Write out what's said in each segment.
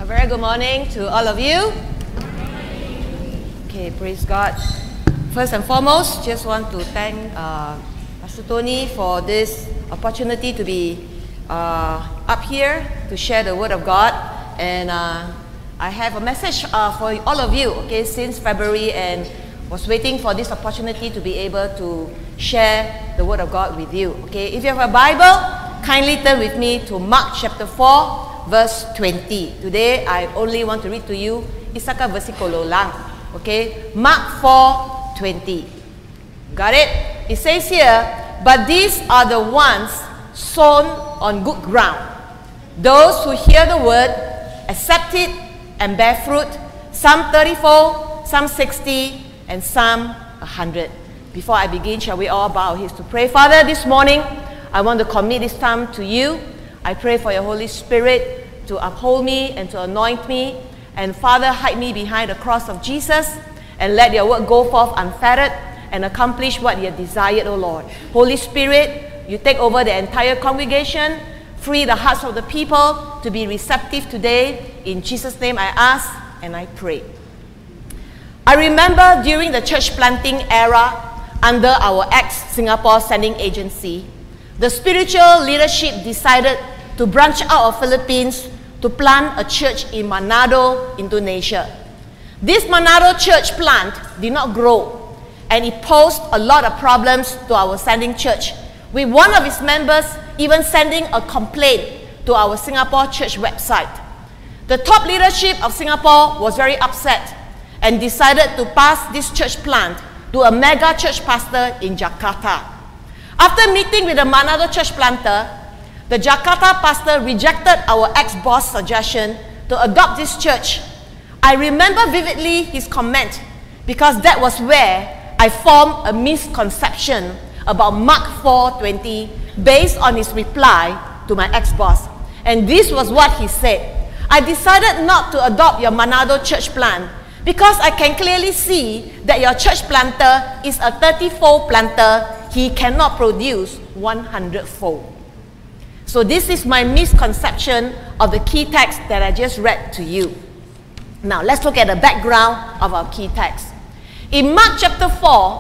very good morning to all of you. Okay, praise God. First and foremost, just want to thank Pastor Tony for this opportunity to be up here to share the Word of God. And I have a message for all of you, okay, since February, and was waiting for this opportunity to be able to share the Word of God with you. Okay, if you have a Bible, kindly turn with me to Mark chapter 4, verse 20. Today, I only want to read to you isa ka versikulo lang. Okay, Mark 4:20. Got it? It says here, but these are the ones sown on good ground. Those who hear the word, accept it, and bear fruit, some 34, some 60, and some 100. Before I begin, shall we all bow our heads to pray? Father, this morning, I want to commit this time to you. I pray for your Holy Spirit to uphold me and to anoint me. And Father, hide me behind the cross of Jesus and let your word go forth unfettered and accomplish what you desired, O Lord. Holy Spirit, you take over the entire congregation. Free the hearts of the people to be receptive today. In Jesus' name I ask and I pray. I remember during the church planting era under our ex-Singapore sending agency, the spiritual leadership decided to branch out of Philippines to plant a church in Manado, Indonesia. This Manado church plant did not grow, and it posed a lot of problems to our sending church, with one of its members even sending a complaint to our Singapore church website. The top leadership of Singapore was very upset and decided to pass this church plant to a mega church pastor in Jakarta. After meeting with the Manado church planter, the Jakarta pastor rejected our ex-boss' suggestion to adopt this church. I remember vividly his comment because that was where I formed a misconception about Mark 4:20 based on his reply to my ex-boss. And this was what he said. I decided not to adopt your Manado church plant because I can clearly see that your church planter is a 30-fold planter. He cannot produce 100-fold. So this is my misconception of the key text that I just read to you. Now let's look at the background of our key text. In Mark chapter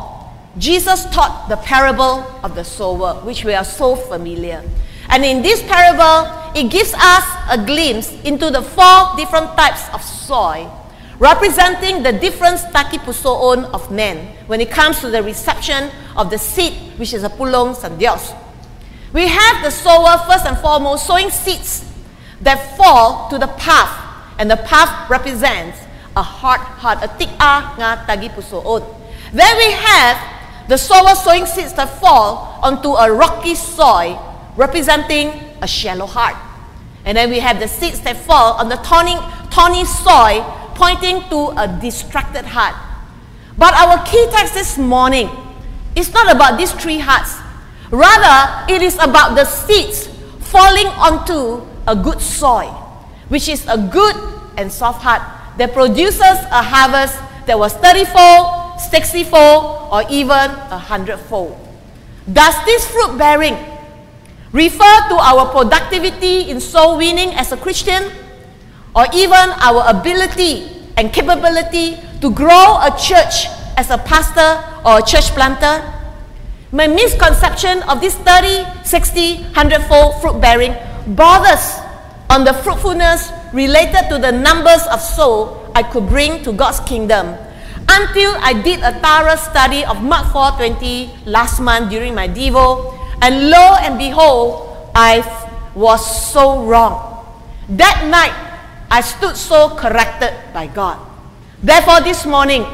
4, Jesus taught the parable of the sower, which we are so familiar. And in this parable, it gives us a glimpse into the 4 different types of soil, representing the different takipusoon of men when it comes to the reception of the seed, which is a pulong sa Diyos. We have the sower, first and foremost, sowing seeds that fall to the path, and the path represents a hard heart, a tika nga tagipusoon. Then we have the sower sowing seeds that fall onto a rocky soil, representing a shallow heart. And then we have the seeds that fall on the thorny soil, pointing to a distracted heart. But our key text this morning is not about these 3 hearts. Rather, it is about the seeds falling onto a good soil, which is a good and soft heart that produces a harvest that was 30-fold, 60-fold, or even 100-fold. Does this fruit bearing refer to our productivity in soul winning as a Christian, or even our ability and capability to grow a church as a pastor or a church planter? My misconception of this 30, 60, 100-fold fruit bearing bothers on the fruitfulness related to the numbers of souls I could bring to God's kingdom, until I did a thorough study of Mark 4:20 last month during my Devo, and lo and behold, I was so wrong. That night, I stood so corrected by God. Therefore, this morning,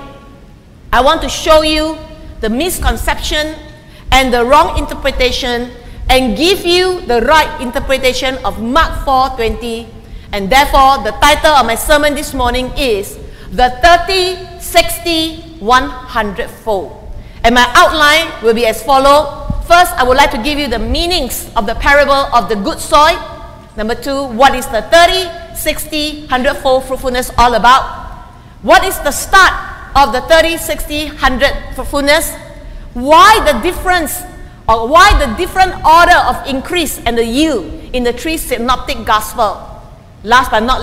I want to show you the misconception and the wrong interpretation, and give you the right interpretation of Mark 4:20. And therefore, the title of my sermon this morning is The 30, 60, 100-fold. And my outline will be as follows. First, I would like to give you the meanings of the parable of the good soil. Number 2, what is the 30, 60, 100-fold fruitfulness all about? What is the start of the 30, 60, 100 fruitfulness? Why the difference, or why the different order of increase and the yield in the 3 synoptic gospel? Last but not least,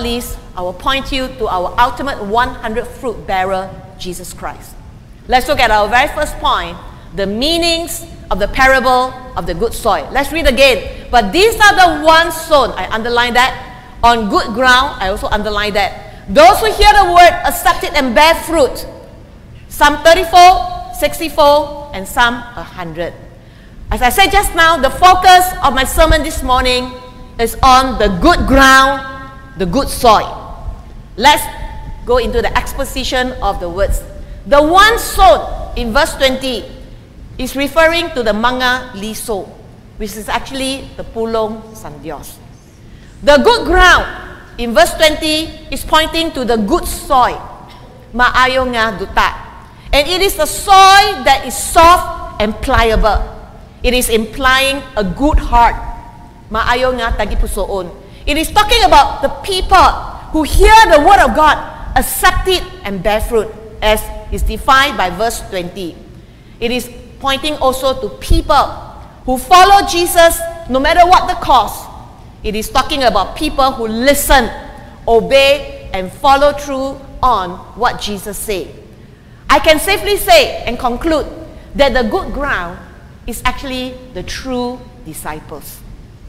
I will point you to our ultimate 100 fruit bearer, Jesus Christ. Let's look at our very first point, the meanings of the parable of the good soil. Let's read again. But these are the ones sown, I underline that, on good ground, I also underline that. Those who hear the word, accept it and bear fruit. Some 30-fold, 60-fold, and some 100. As I said just now, the focus of my sermon this morning is on the good ground, the good soil. Let's go into the exposition of the words. The one sown in verse 20 is referring to the Manga Liso, which is actually the Pulong Sandios. The good ground in verse 20 is pointing to the good soil, Maayo nga duta. And it is a soil that is soft and pliable. It is implying a good heart. Maayo nga tagipusoon. It is talking about the people who hear the word of God, accept it and bear fruit, as is defined by verse 20. It is pointing also to people who follow Jesus no matter what the cost. It is talking about people who listen, obey, and follow through on what Jesus said. I can safely say and conclude that the good ground is actually the true disciples.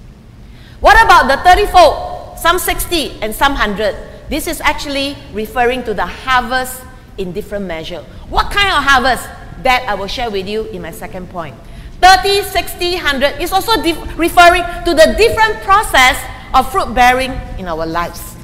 What about the 30-fold, some 60 and some 100? This is actually referring to the harvest in different measure. What kind of harvest? That I will share with you in my second point. 30, 60, 100 is also referring to the different process of fruit bearing in our lives.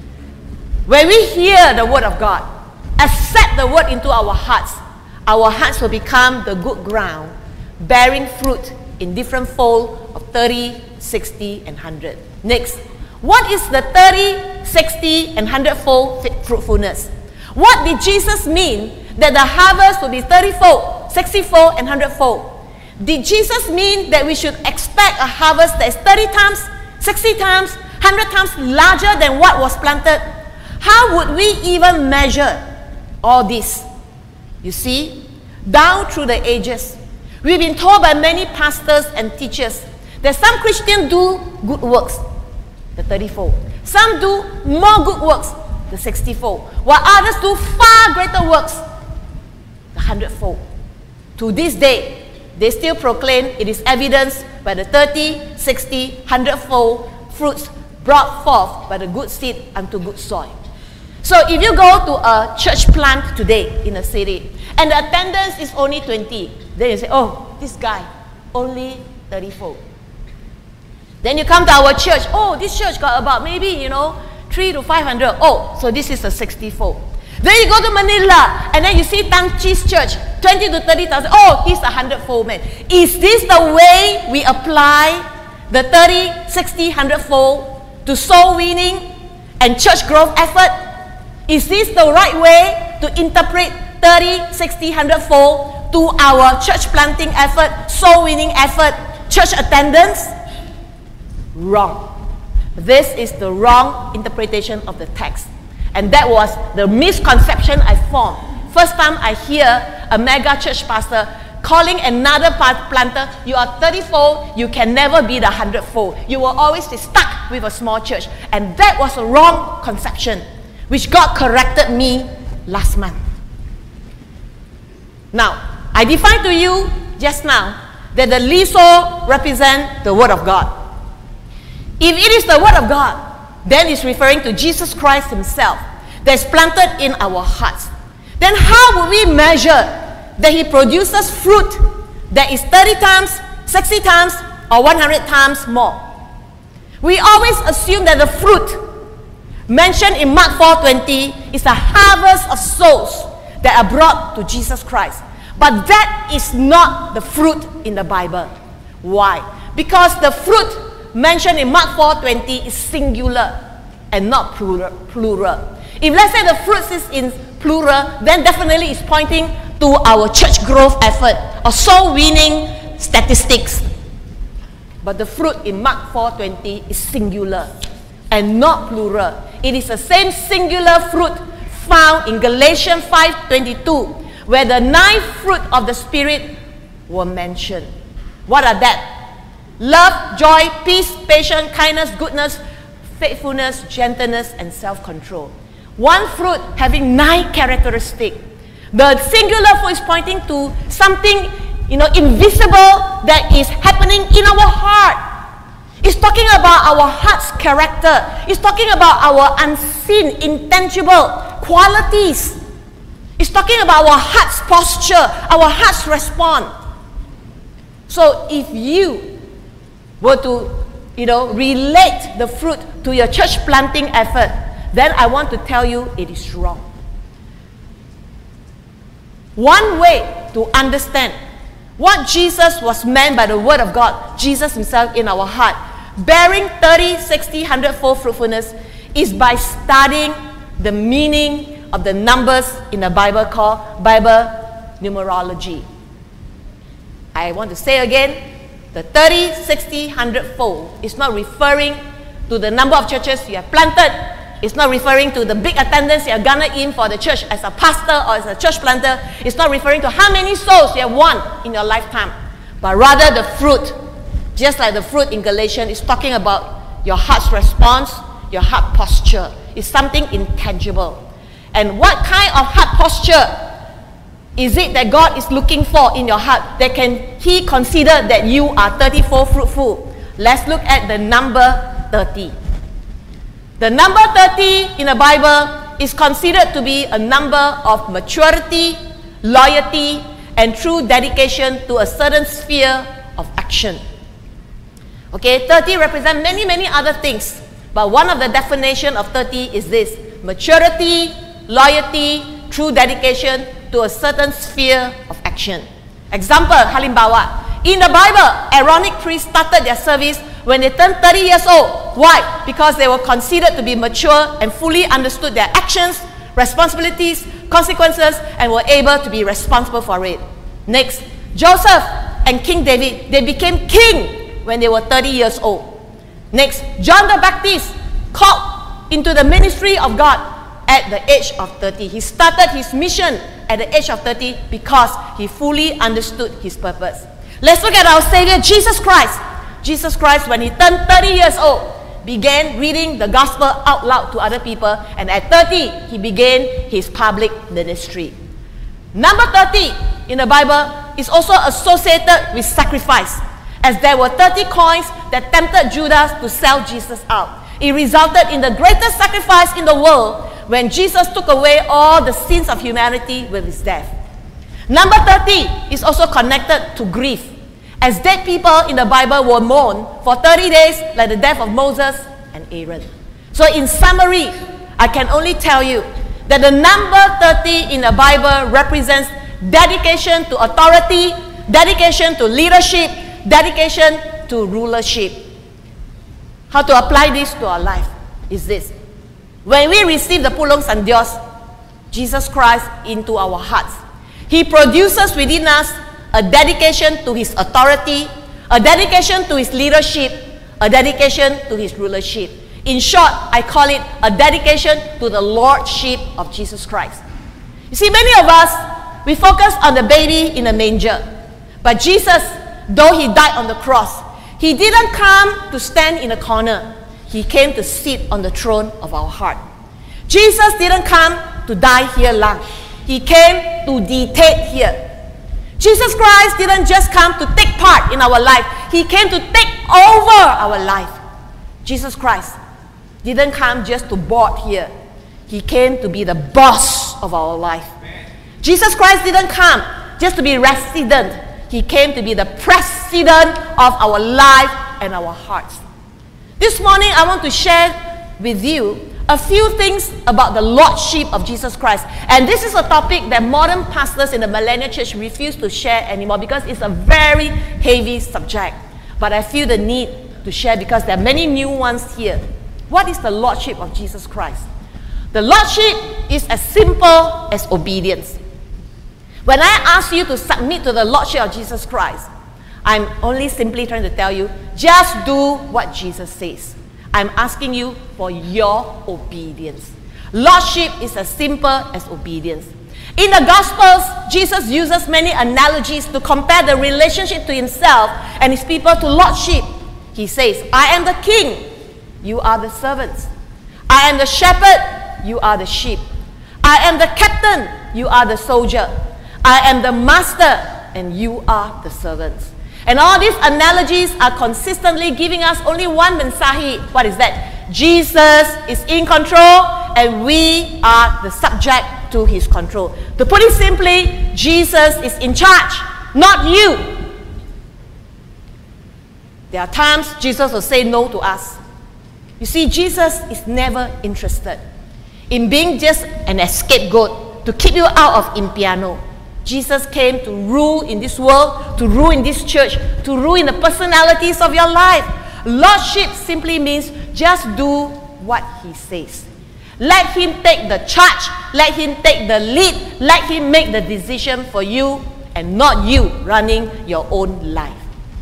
When we hear the word of God, accept the word into our hearts will become the good ground, bearing fruit in different fold of 30, 60, and 100. Next, what is the 30, 60, and 100-fold fruitfulness? What did Jesus mean that the harvest will be 30-fold, 60-fold, and 100-fold? Did Jesus mean that we should expect a harvest that is 30 times, 60 times, 100 times larger than what was planted? How would we even measure all this? You see, down through the ages, we've been told by many pastors and teachers that some Christians do good works, the 30-fold. Some do more good works, the 60-fold. While others do far greater works, the 100-fold. To this day, they still proclaim it is evidenced by the 30, 60, 100-fold fruits brought forth by the good seed unto good soil. So if you go to a church plant today in a city and the attendance is only 20, then you say, oh, this guy, only 30-fold. Then you come to our church, oh, this church got about maybe, 300 to 500. Oh, so this is a 60-fold. Then you go to Manila, and then you see Tang Chi's church, 20 to 30,000. Oh, he's a 100-fold man. Is this the way we apply the 30, 60, 100-fold to soul winning and church growth effort? Is this the right way to interpret 30, 60, 100-fold to our church planting effort, soul winning effort, church attendance? Wrong. This is the wrong interpretation of the text. And that was the misconception I formed. First time I hear a mega church pastor calling another planter, you are 30-fold, you can never be the 100-fold. You will always be stuck with a small church. And that was a wrong conception, which God corrected me last month. Now, I defined to you just now that the liso represents the Word of God. If it is the Word of God, then it's referring to Jesus Christ Himself that's planted in our hearts. Then how will we measure that He produces fruit that is 30 times, 60 times, or 100 times more? We always assume that the fruit mentioned in Mark 4:20 is a harvest of souls that are brought to Jesus Christ. But that is not the fruit in the Bible. Why? Because the fruit mentioned in Mark 4:20 is singular and not plural. If let's say the fruits is in plural, then definitely it's pointing to our church growth effort or soul winning statistics. But the fruit in Mark 4:20 is singular and not plural. It is the same singular fruit found in Galatians 5:22, where the 9 fruit of the Spirit were mentioned. What are that? Love, joy, peace, patience, kindness, goodness, faithfulness, gentleness, and self-control. One fruit having 9 characteristics. The singular fruit is pointing to something, invisible that is happening in our heart. It's talking about our heart's character. It's talking about our unseen, intangible qualities. It's talking about our heart's posture, our heart's response. So if you were to, relate the fruit to your church planting effort, then I want to tell you it is wrong. One way to understand what Jesus was meant by the Word of God, Jesus Himself in our heart, bearing 30, 60, 100-fold fruitfulness, is by studying the meaning of the numbers in the Bible called Bible numerology. I want to say again, the 30, 60, 100-fold is not referring to the number of churches you have planted. It's not referring to the big attendance you have garnered in for the church as a pastor or as a church planter. It's not referring to how many souls you have won in your lifetime, but rather the fruit. Just like the fruit in Galatians is talking about your heart's response, your heart posture. It's something intangible. And what kind of heart posture is it that God is looking for in your heart that can He consider that you are 34 fruitful? Let's look at the number 30. The number 30 in the Bible is considered to be a number of maturity, loyalty, and true dedication to a certain sphere of action. Okay, 30 represents many other things, but one of the definitions of 30 is this: maturity, loyalty, true dedication to a certain sphere of action. Example, Halimbawa. In the Bible, Aaronic priests started their service when they turned 30 years old. Why? Because they were considered to be mature and fully understood their actions, responsibilities, consequences, and were able to be responsible for it. Next, Joseph and King David, they became king when they were 30 years old. Next, John the Baptist called into the ministry of God at the age of 30. He started his mission at the age of 30 because he fully understood his purpose. Let's look at our Savior, Jesus Christ. Jesus Christ, when he turned 30 years old, began reading the gospel out loud to other people, and at 30, he began his public ministry. Number 30 in the Bible is also associated with sacrifice, as there were 30 coins that tempted Judas to sell Jesus out. It resulted in the greatest sacrifice in the world when Jesus took away all the sins of humanity with his death. Number 30 is also connected to grief, as dead people in the Bible were mourned for 30 days, like the death of Moses and Aaron. So in summary, I can only tell you that the number 30 in the Bible represents dedication to authority, dedication to leadership, dedication to rulership. How to apply this to our life is this: when we receive the Pulong Sandios, Jesus Christ, into our hearts, He produces within us a dedication to His authority, a dedication to His leadership, a dedication to His rulership. In short, I call it a dedication to the Lordship of Jesus Christ. You see, many of us, we focus on the baby in the manger. But Jesus, though He died on the cross, He didn't come to stand in a corner. He came to sit on the throne of our heart. Jesus didn't come to die here long. He came to dictate here. Jesus Christ didn't just come to take part in our life. He came to take over our life. Jesus Christ didn't come just to board here. He came to be the boss of our life. Jesus Christ didn't come just to be resident. He came to be the president of our life and our hearts. This morning, I want to share with you a few things about the Lordship of Jesus Christ. And this is a topic that modern pastors in the Millennial Church refuse to share anymore because it's a very heavy subject. But I feel the need to share because there are many new ones here. What is the Lordship of Jesus Christ? The Lordship is as simple as obedience. When I ask you to submit to the Lordship of Jesus Christ, I'm only simply trying to tell you, just do what Jesus says. I'm asking you for your obedience. Lordship is as simple as obedience. In the Gospels, Jesus uses many analogies to compare the relationship to Himself and His people to Lordship. He says, I am the King. you are the servants. I am the shepherd, you are the sheep. I am the captain, you are the soldier. I am the master, and you are the servants. And all these analogies are consistently giving us only one mensahe. What is that? Jesus is in control, and we are the subject to his control. To put it simply, Jesus is in charge, not you. There are times Jesus will say no to us. You see, Jesus is never interested in being just an scapegoat to keep you out of impiano. Jesus came to rule in this world, to rule in this church, to rule in the personalities of your life. Lordship simply means just do what he says. Let him take the charge. Let him take the lead. Let him make the decision for you and not you running your own life.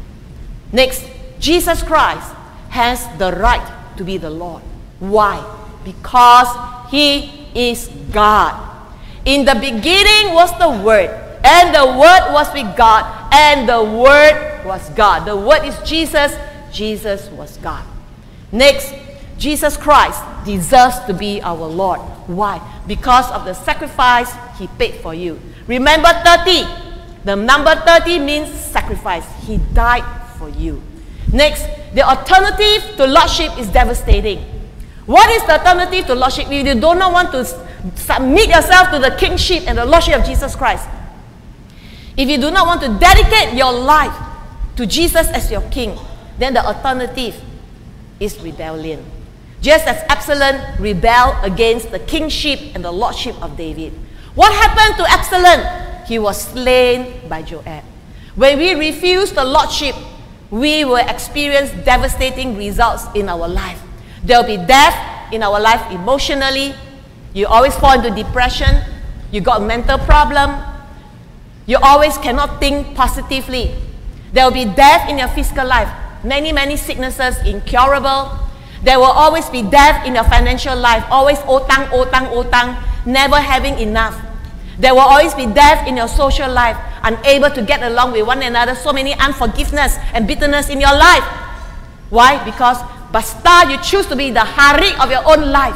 Next, Jesus Christ has the right to be the Lord. Why? Because he is God. In the beginning was the Word, and the Word was with God, and the Word was God. The Word is Jesus. Jesus was God. Next, Jesus Christ deserves to be our Lord. Why? Because of the sacrifice he paid for you. Remember 30. The number 30 means sacrifice. He died for you. Next, the alternative to Lordship is devastating. What is the alternative to Lordship? If you do not want to submit yourself to the kingship and the Lordship of Jesus Christ, if you do not want to dedicate your life to Jesus as your king, then the alternative is rebellion. Just as Absalom rebelled against the kingship and the lordship of David. What happened to Absalom? He was slain by Joab. When we refuse the lordship, we will experience devastating results in our life. There will be death in our life emotionally. You always fall into depression. You got a mental problem. You always cannot think positively. There will be death in your physical life. Many sicknesses, incurable. There will always be death in your financial life. Always otang, never having enough. There will always be death in your social life, unable to get along with one another. So many unforgiveness and bitterness in your life. Why? Because basta you choose to be the hari of your own life,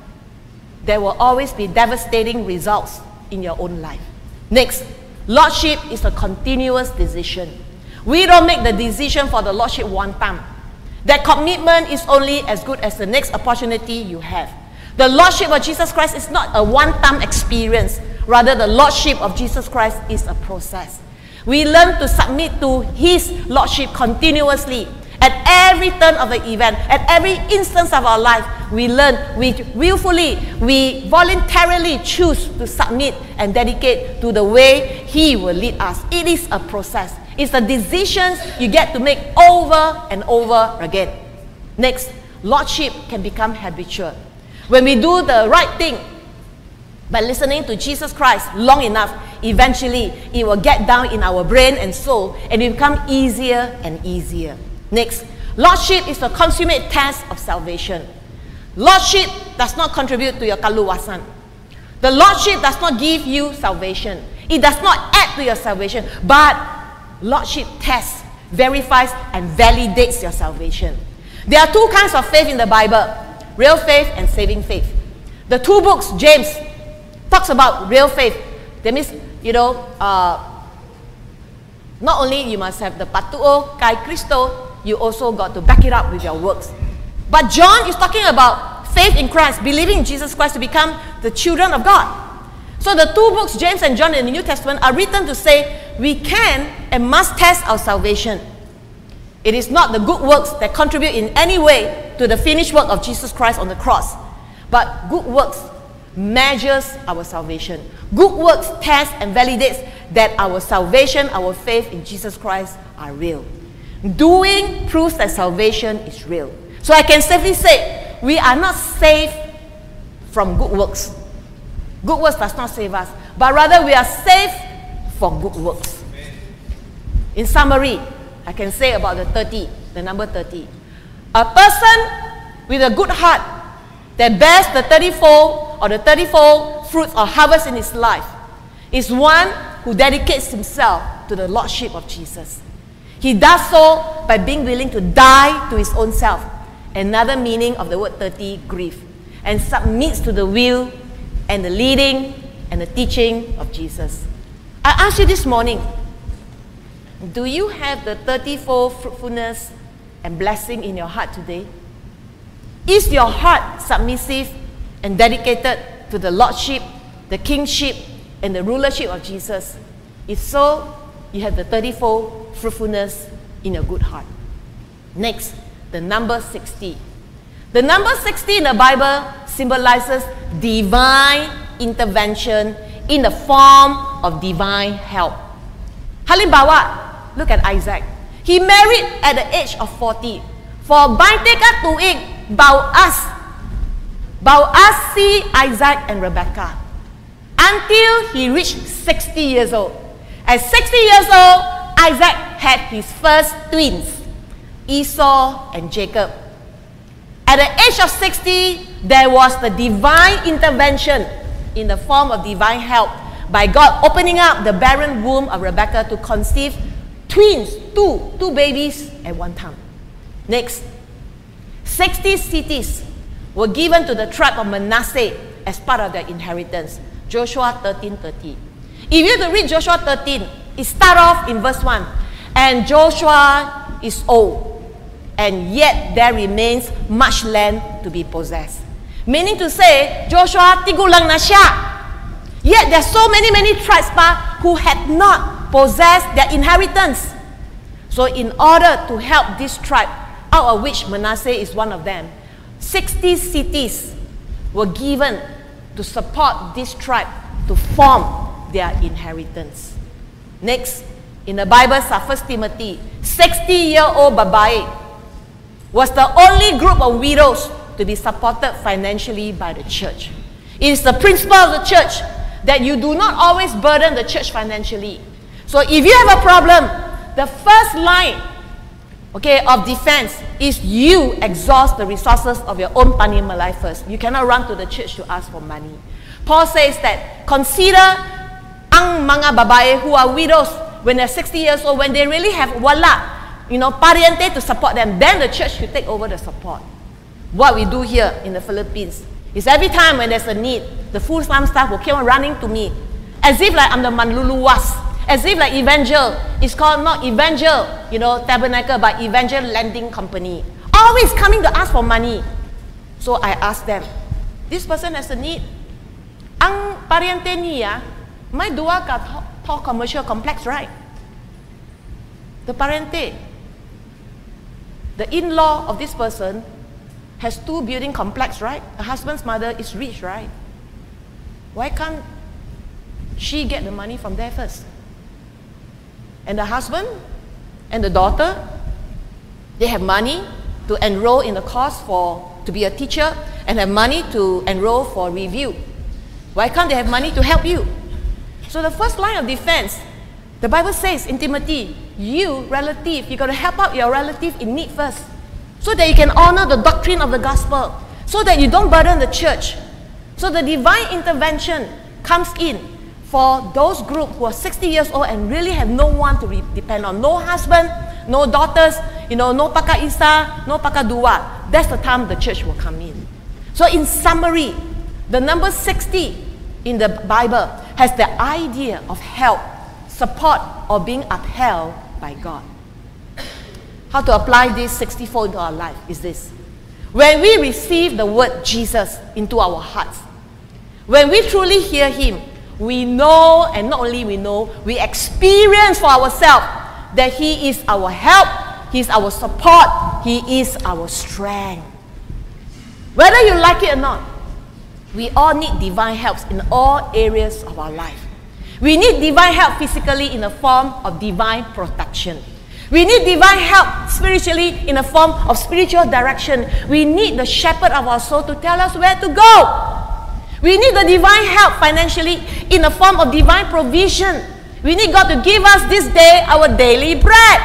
there will always be devastating results in your own life. Next, Lordship is a continuous decision. We don't make the decision for the Lordship one time. That commitment is only as good as the next opportunity you have. The Lordship of Jesus Christ is not a one-time experience. Rather, the Lordship of Jesus Christ is a process. We learn to submit to his Lordship continuously. At every turn of the event, at every instance of our life, we learn, we willfully, we voluntarily choose to submit and dedicate to the way he will lead us. It is a process. It's the decisions you get to make over and over again. Next, Lordship can become habitual. When we do the right thing by listening to Jesus Christ long enough, eventually it will get down in our brain and soul, and it will become easier and easier. Next, Lordship is the consummate test of salvation. Lordship does not contribute to your kaluwasan. The Lordship does not give you salvation. It does not add to your salvation. But Lordship tests, verifies, and validates your salvation. There are two kinds of faith in the Bible: real faith and saving faith. The two books, James, talks about real faith. That means, not only you must have the patuo kai Kristo, you also got to back it up with your works. But John is talking about faith in Christ, believing in Jesus Christ to become the children of God. So the two books, James and John in the New Testament, are written to say we can and must test our salvation. It is not the good works that contribute in any way to the finished work of Jesus Christ on the cross, but good works measures our salvation. Good works test and validates that our salvation, our faith in Jesus Christ are real. Doing proves that salvation is real. So I can safely say, we are not saved from good works. Good works does not save us, but rather we are saved for good works. In summary, I can say about the number 30. A person with a good heart that bears the 30-fold or the 30-fold fruits or harvest in his life is one who dedicates himself to the Lordship of Jesus. He does so by being willing to die to his own self another meaning of the word 30, grief, and submits to the will and the leading and the teaching of Jesus. I ask you this morning, do you have the 30-fold fruitfulness and blessing in your heart today? Is your heart submissive and dedicated to the lordship, the kingship, and the rulership of Jesus? If so, you have the 30-fold fruitfulness in your good heart. Next, the number 60. The number 60 in the Bible symbolizes divine intervention in the form of divine help. Halimbawa, look at Isaac. He married at the age of 40. For Baiteka Tuig, Boaz see Isaac and Rebekah until he reached 60 years old. At 60 years old, Isaac had his first twins, Esau and Jacob. At the age of 60, there was the divine intervention in the form of divine help by God opening up the barren womb of Rebekah to conceive twins, two babies at one time. Next, 60 cities were given to the tribe of Manasseh as part of their inheritance. Joshua 13:30. If you have to read Joshua 13, it starts off in verse 1. And Joshua is old, and yet there remains much land to be possessed. Meaning to say, Joshua tigulang na siya. Yet there are so many tribes who had not possessed their inheritance. So in order to help this tribe, out of which Manasseh is one of them, 60 cities were given to support this tribe to form their inheritance. Next, in the Bible, 1 Timothy, 60-year-old babae was the only group of widows to be supported financially by the church. It is the principle of the church that you do not always burden the church financially. So if you have a problem, the first line, of defense is you exhaust the resources of your own panimalai first. You cannot run to the church to ask for money. Paul says that consider ang mga babae who are widows when they're 60 years old, when they really have pariente to support them, then the church should take over the support. What we do here in the Philippines is every time when there's a need, the full-time staff will keep on running to me as if like I'm the manluluwas. As if like Evangel, it's called not Evangel, Tabernacle, but Evangel Lending Company. Always coming to ask for money. So I ask them, this person has a need. Ang pariente niya, may dua ka tall commercial complex, right? The pariente, the in-law of this person has 2 building complex, right? The husband's mother is rich, right? Why can't she get the money from there first? And the husband and the daughter, they have money to enroll in the course to be a teacher and have money to enroll for review. Why can't they have money to help you? So the first line of defense, the Bible says in Timothy, you relative, you got to help out your relative in need first, so that you can honor the doctrine of the gospel, so that you don't burden the church. So the divine intervention comes in for those groups who are 60 years old and really have no one to depend on. No husband, no daughters, no paka isa, no paka dua. That's the time the church will come in. So in summary, the number 60 in the Bible has the idea of help, support, or being upheld by God. How to apply this 64 into our life is this. When we receive the word Jesus into our hearts, when we truly hear Him, we know, and not only we know, we experience for ourselves that He is our help, He is our support, He is our strength. Whether you like it or not, we all need divine helps in all areas of our life. We need divine help physically in the form of divine protection. We need divine help spiritually in the form of spiritual direction. We need the shepherd of our soul to tell us where to go. We need the divine help financially in the form of divine provision. We need God to give us this day our daily bread.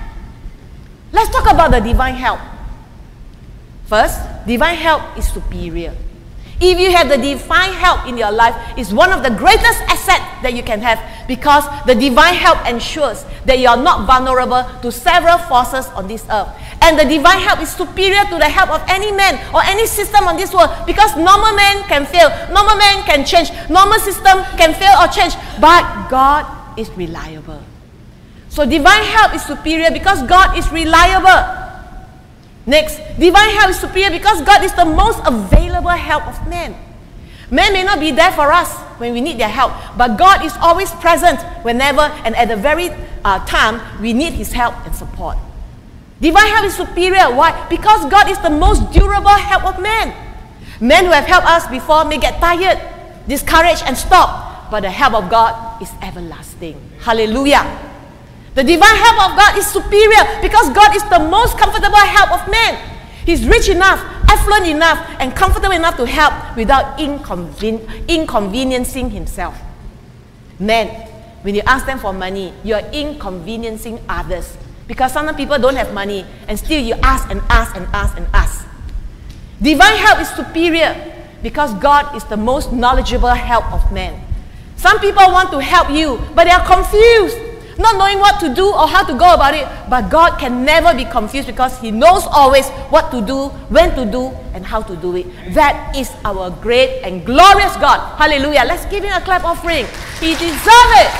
Let's talk about the divine help. First, divine help is superior. If you have the divine help in your life, it's one of the greatest assets that you can have, because the divine help ensures that you are not vulnerable to several forces on this earth. And the divine help is superior to the help of any man or any system on this world, because normal man can fail, normal man can change, normal system can fail or change, but God is reliable. So divine help is superior because God is reliable. Next, divine help is superior because God is the most available help of man. Man may not be there for us when we need their help, but God is always present whenever and at the very time we need His help and support. Divine help is superior. Why? Because God is the most durable help of man. Men who have helped us before may get tired, discouraged, and stop, but the help of God is everlasting. Hallelujah. The divine help of God is superior because God is the most comfortable help of man. He's rich enough, affluent enough, and comfortable enough to help without inconveniencing himself. Men, when you ask them for money, you are inconveniencing others, because sometimes people don't have money and still you ask and ask and ask and ask. Divine help is superior because God is the most knowledgeable help of man. Some people want to help you, but they are confused, not knowing what to do or how to go about it. But God can never be confused because He knows always what to do, when to do, and how to do it. That is our great and glorious God. Hallelujah. Let's give Him a clap offering. He deserves it.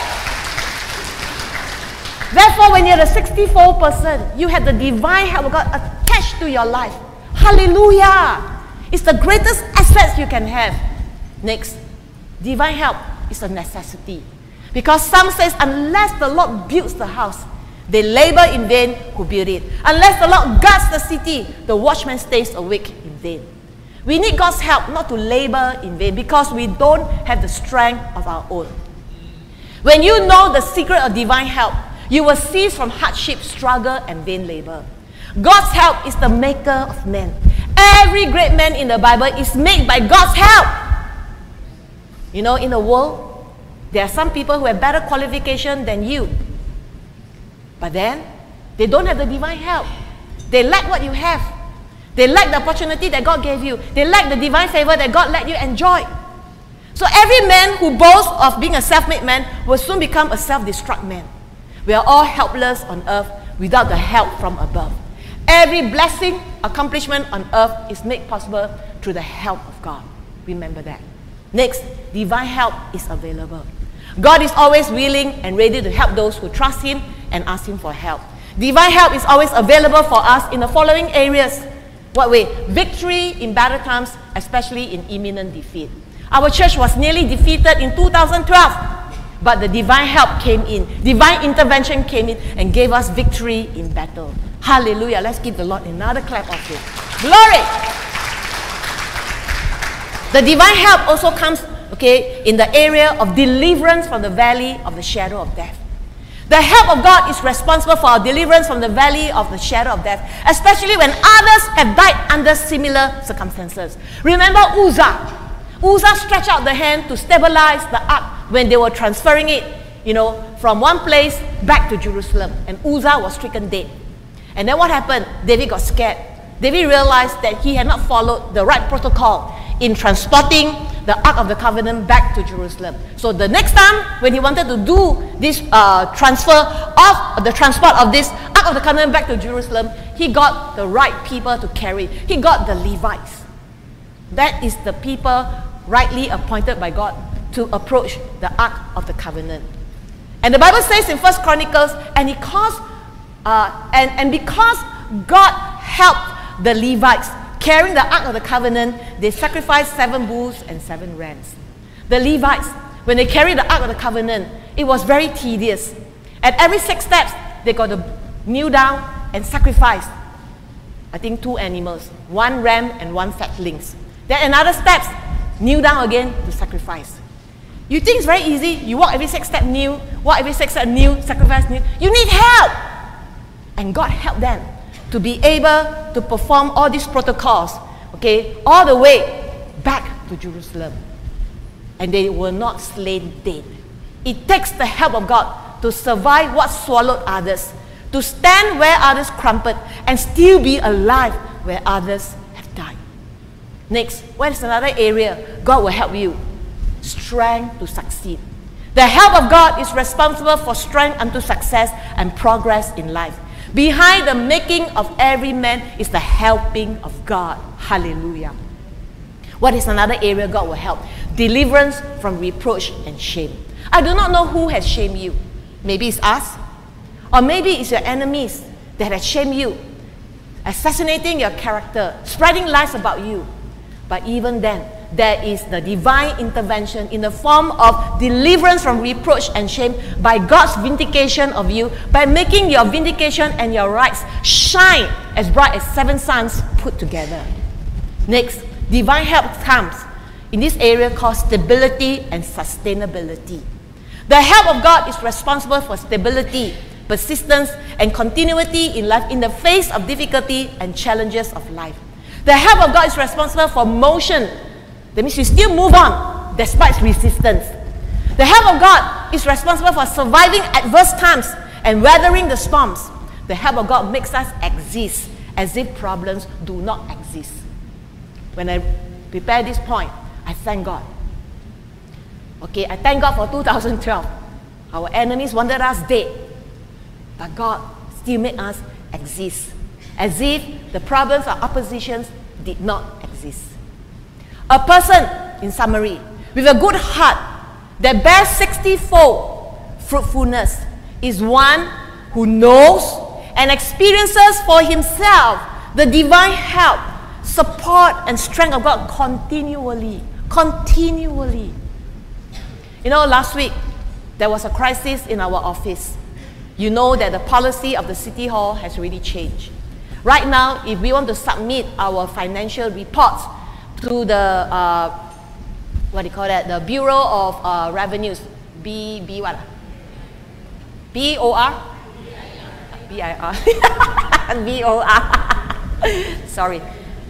Therefore, when you're the 64th person, you have the divine help of God attached to your life. Hallelujah. It's the greatest assets you can have. Next, divine help is a necessity. Because Psalm says, unless the Lord builds the house, they labor in vain who build it. Unless the Lord guards the city, the watchman stays awake in vain. We need God's help not to labor in vain, because we don't have the strength of our own. When you know the secret of divine help, you will cease from hardship, struggle, and vain labor. God's help is the maker of men. Every great man in the Bible is made by God's help. You know, in the world, there are some people who have better qualification than you. But then, they don't have the divine help. They lack what you have. They lack the opportunity that God gave you. They lack the divine favor that God let you enjoy. So every man who boasts of being a self-made man will soon become a self-destruct man. We are all helpless on earth without the help from above. Every blessing, accomplishment on earth is made possible through the help of God. Remember that. Next, divine help is available. God is always willing and ready to help those who trust Him and ask Him for help. Divine help is always available for us in the following areas. What way? Victory in battle times, especially in imminent defeat. Our church was nearly defeated in 2012, but the divine help came in. Divine intervention came in and gave us victory in battle. Hallelujah. Let's give the Lord another clap of it. Glory! The divine help also comes, in the area of deliverance from the valley of the shadow of death. The help of God is responsible for our deliverance from the valley of the shadow of death, especially when others have died under similar circumstances. Remember Uzzah. Uzzah stretched out the hand to stabilize the ark when they were transferring it, from one place back to Jerusalem. And Uzzah was stricken dead. And then what happened? David got scared. David realized that he had not followed the right protocol in transporting the Ark of the Covenant back to Jerusalem. So the next time when he wanted to do this transfer of the transport of this Ark of the Covenant back to Jerusalem, he got the right people to carry. He got the Levites. That is the people rightly appointed by God to approach the Ark of the Covenant. And the Bible says in 1 Chronicles, and because God helped the Levites carrying the Ark of the Covenant, they sacrificed 7 bulls and 7 rams. The Levites, when they carried the Ark of the Covenant, it was very tedious. At every 6 steps, they got to kneel down and sacrifice, 2 animals, 1 ram and 1 fat lynx. Then another steps, kneel down again to sacrifice. You think it's very easy? You walk every 6 steps, kneel, walk every 6 steps, kneel, sacrifice, kneel. You need help! And God helped them to be able to perform all these protocols, all the way back to Jerusalem. And they were not slain dead. It takes the help of God to survive what swallowed others, to stand where others crumpled, and still be alive where others have died. Next, what is another area God will help you? Strength to succeed. The help of God is responsible for strength unto success and progress in life. Behind the making of every man is the helping of God. Hallelujah. What is another area God will help? Deliverance from reproach and shame. I do not know who has shamed you. Maybe it's us, or maybe it's your enemies that have shamed you, assassinating your character, spreading lies about you. But even then, there is the divine intervention in the form of deliverance from reproach and shame by God's vindication of you, by making your vindication and your rights shine as bright as 7 suns put together. Next, divine help comes in this area called stability and sustainability. The help of God is responsible for stability, persistence, and continuity in life in the face of difficulty and challenges of life. The help of God is responsible for motion. That means you still move on despite resistance. The help of God is responsible for surviving adverse times and weathering the storms. The help of God makes us exist as if problems do not exist. When I prepare this point, I thank God. Okay, I thank God for 2012. Our enemies wanted us dead, but God still made us exist, as if the problems or oppositions did not exist. A person, in summary, with a good heart that bears 60-fold fruitfulness is one who knows and experiences for himself the divine help, support, and strength of God continually. Continually. You know, last week, there was a crisis in our office. You know that the policy of the City Hall has really changed. Right now, if we want to submit our financial reports to the, what do you call that, the Bureau of Revenues, what? B-O-R? B-I-R. B-O-R. Sorry.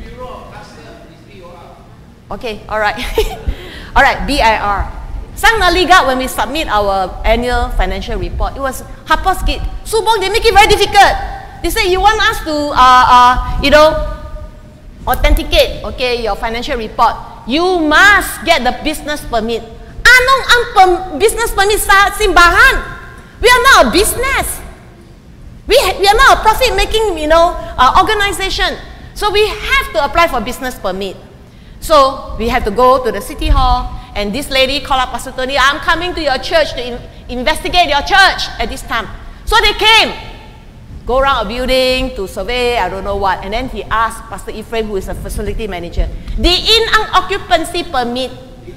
Okay, all right. All right, B-I-R. Sang Naliga, when we submit our annual financial report, it was Haposkit. Subong, they make it very difficult. They say, you want us to, authenticate, okay, your financial report. You must get the business permit. Anong ang business permit sa simbahan? We are not a business. We are not a profit-making, organization. So we have to apply for business permit. So we have to go to the City Hall, and this lady called up Pastor Tony, I'm coming to your church to investigate your church at this time. So they came, go around a building to survey, I don't know what, and then he asked Pastor Ephraim, who is a facility manager, diin ang occupancy permit.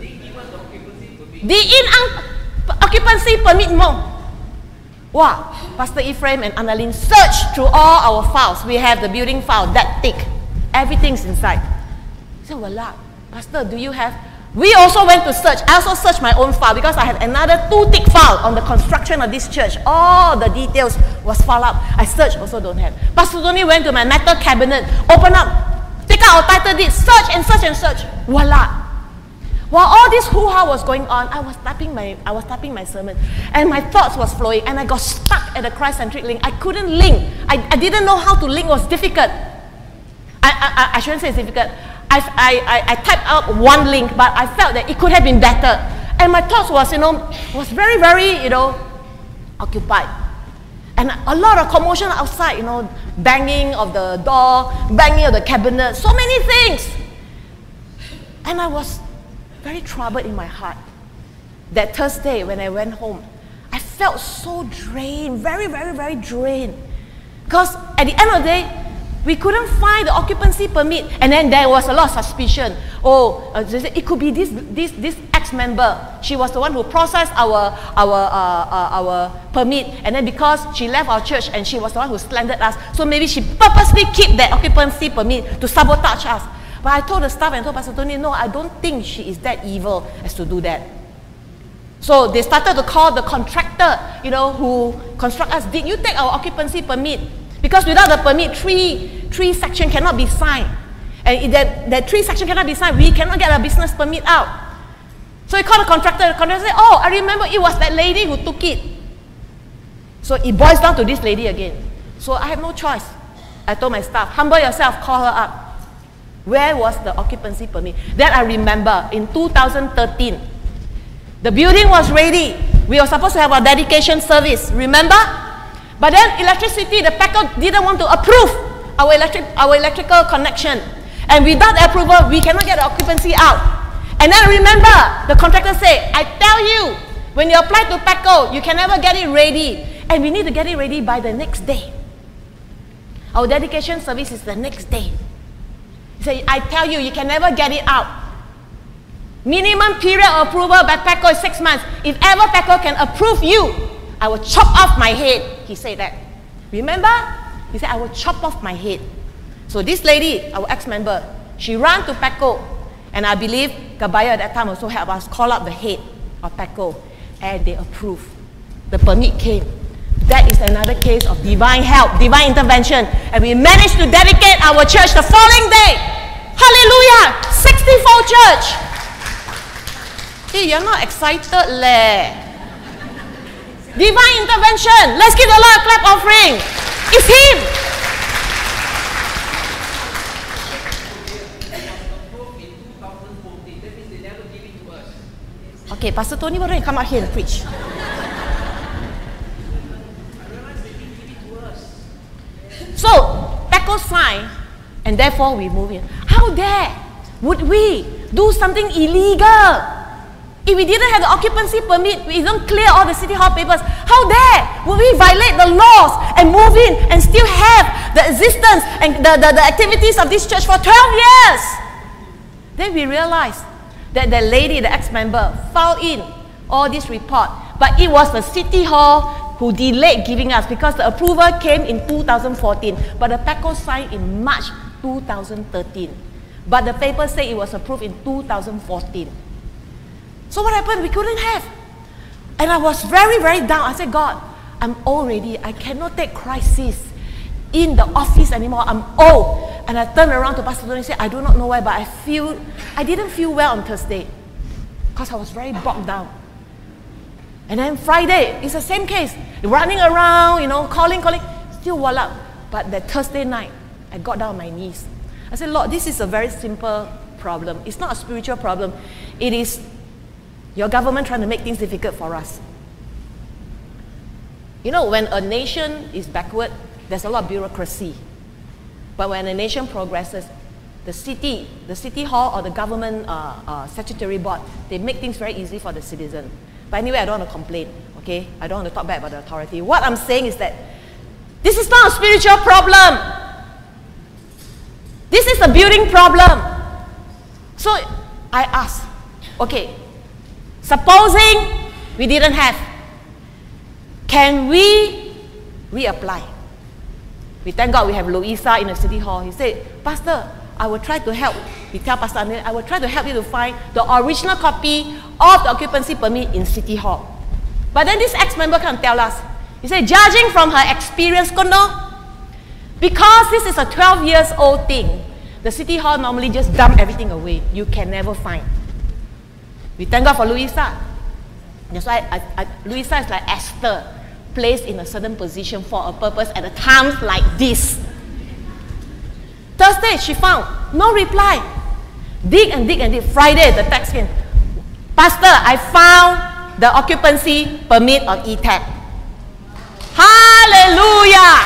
Diin ang occupancy permit mo. Wow, Pastor Ephraim and Annalyn searched through all our files. We have the building file that thick. Everything's inside. I said, wala, Pastor, do you have? We also went to search. I also searched my own file because I had another 2 thick file on the construction of this church. All the details was filed up. I searched, also don't have. Pastor Tony went to my metal cabinet, open up, take out our title deed, search and search and search. Voila. While all this hoo-ha was going on, I was typing my sermon, and my thoughts was flowing, and I got stuck at the Christ-centric link. I couldn't link. I didn't know how to link. It was difficult. I shouldn't say it's difficult. I typed out one link, but I felt that it could have been better. And my thoughts was very, very, occupied. And a lot of commotion outside, banging of the door, banging of the cabinet, so many things. And I was very troubled in my heart. That Thursday when I went home, I felt so drained, very, very, very drained. Because at the end of the day, we couldn't find the occupancy permit, and then there was a lot of suspicion. It could be this ex-member. She was the one who processed our permit, and then because she left our church and she was the one who slandered us, so maybe she purposely kept that occupancy permit to sabotage us. But I told the staff and told Pastor Tony, no, I don't think she is that evil as to do that. So they started to call the contractor, who construct us. Did you take our occupancy permit? Because without the permit, three section cannot be signed. And if that 3 section cannot be signed, we cannot get a business permit out. So he called the contractor. The contractor said, oh, I remember it was that lady who took it. So it boils down to this lady again. So I have no choice. I told my staff, humble yourself, call her up. Where was the occupancy permit? Then I remember in 2013, the building was ready. We were supposed to have our dedication service, remember? But then electricity, the PECO didn't want to approve our electrical connection. And without the approval, we cannot get the occupancy out. And then remember, the contractor said, I tell you, when you apply to PECO, you can never get it ready. And we need to get it ready by the next day. Our dedication service is the next day. He said, I tell you, you can never get it out. Minimum period of approval by PECO is 6 months. If ever PECO can approve you, I will chop off my head. He said that. Remember? He said, I will chop off my head. So this lady, our ex-member, she ran to PECO. And I believe Gabaya at that time also helped us call up the head of PECO. And they approved. The permit came. That is another case of divine help, divine intervention. And we managed to dedicate our church the following day. Hallelujah! 60-fold church. Hey, you're not excited leh. Divine intervention. Let's give the Lord a clap offering. It's Him. Okay, Pastor Tony, why don't you come out here and preach? So, PECO signed, and therefore we move in. How dare would we do something illegal? If we didn't have the occupancy permit, we didn't clear all the city hall papers, how dare would we violate the laws and move in and still have the existence and the activities of this church for 12 years? Then we realized that the lady, the ex-member, filed in all this report, but it was the city hall who delayed giving us because the approval came in 2014, but the PECO signed in March 2013. But the paper said it was approved in 2014. So what happened? We couldn't have. And I was very, very down. I said, God, I'm old already. I cannot take crisis in the office anymore. I'm old. And I turned around to Pastor Tony and said, I do not know why, but I didn't feel well on Thursday because I was very bogged down. And then Friday, it's the same case. Running around, calling, still wallop. But that Thursday night, I got down on my knees. I said, Lord, this is a very simple problem. It's not a spiritual problem. It is your government trying to make things difficult for us. When a nation is backward, there's a lot of bureaucracy. But when a nation progresses, the city hall or the government statutory board, they make things very easy for the citizen. But anyway, I don't want to complain, okay? I don't want to talk bad about the authority. What I'm saying is that this is not a spiritual problem. This is a building problem. So I asked, okay, supposing we didn't have, can we reapply? We thank God we have Louisa in the city hall. He said, Pastor, I will try to help. We tell Pastor Anil, I will try to help you to find the original copy of the occupancy permit in City Hall. But then this ex-member can tell us, he said, judging from her experience, because this is a 12 years old thing, the City Hall normally just dump everything away. You can never find. We thank God for Louisa. That's why Louisa is like Esther, placed in a certain position for a purpose at a time like this. Thursday, she found no reply. Dig and dig and dig. Friday, the text came. Pastor, I found the occupancy permit on ETAC. Hallelujah!